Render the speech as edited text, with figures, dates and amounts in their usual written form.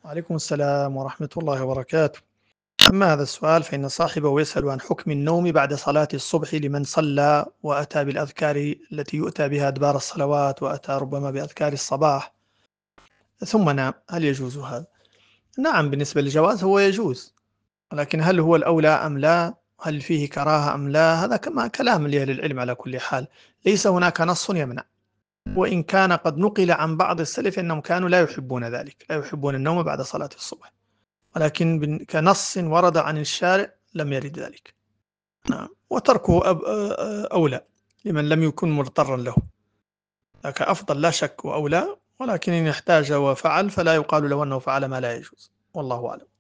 وعليكم السلام ورحمة الله وبركاته. أما هذا السؤال فإن صاحبه يسأل عن حكم النوم بعد صلاة الصبح لمن صلى وأتى بالأذكار التي يؤتى بها أدبار الصلوات وأتى ربما بأذكار الصباح ثم نام، هل يجوز هذا؟ نعم، بالنسبة للجواز هو يجوز، ولكن هل هو الأولى أم لا؟ هل فيه كراهة أم لا؟ هذا كما كلام لأهل العلم على كل حال، ليس هناك نص يمنع، وإن كان قد نقل عن بعض السلف أنهم كانوا لا يحبون ذلك، لا يحبون النوم بعد صلاة الصبح، ولكن كنص ورد عن الشارع لم يرد ذلك. نعم، وتركه أولى لمن لم يكن مضطرا له، ذاك أفضل لا شك وأولى، ولكن إن احتاج وفعل فلا يقال له أنه فعل ما لا يجوز، والله أعلم.